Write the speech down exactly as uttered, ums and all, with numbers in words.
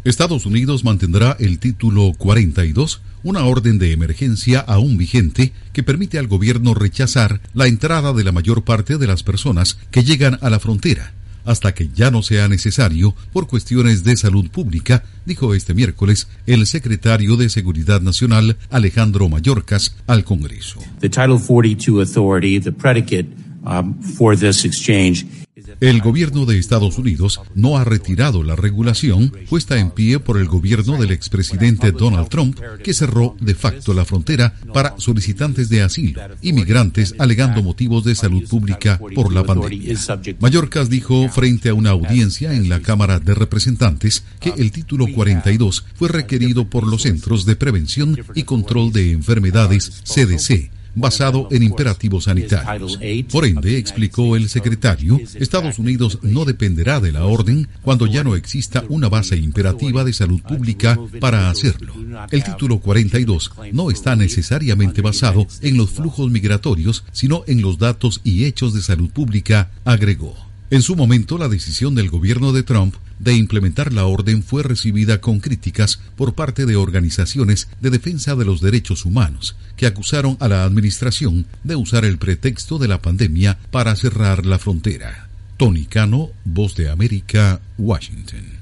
Estados Unidos mantendrá el título cuarenta y dos, una orden de emergencia aún vigente que permite al gobierno rechazar la entrada de la mayor parte de las personas que llegan a la frontera, hasta que ya no sea necesario por cuestiones de salud pública, dijo este miércoles el secretario de Seguridad Nacional, Alejandro Mayorkas, al Congreso. The Title cuarenta y dos authority, the predicate um, for this exchange. El gobierno de Estados Unidos no ha retirado la regulación puesta en pie por el gobierno del expresidente Donald Trump, que cerró de facto la frontera para solicitantes de asilo y migrantes alegando motivos de salud pública por la pandemia. Mayorkas dijo frente a una audiencia en la Cámara de Representantes que el título cuarenta y dos fue requerido por los Centros de Prevención y Control de Enfermedades, C D C, basado en imperativos sanitarios. Por ende, explicó el secretario, Estados Unidos no dependerá de la orden cuando ya no exista una base imperativa de salud pública para hacerlo. El título cuarenta y dos no está necesariamente basado en los flujos migratorios, sino en los datos y hechos de salud pública, agregó. En su momento, la decisión del gobierno de Trump de implementar la orden fue recibida con críticas por parte de organizaciones de defensa de los derechos humanos, que acusaron a la administración de usar el pretexto de la pandemia para cerrar la frontera. Tony Cano, Voz de América, Washington.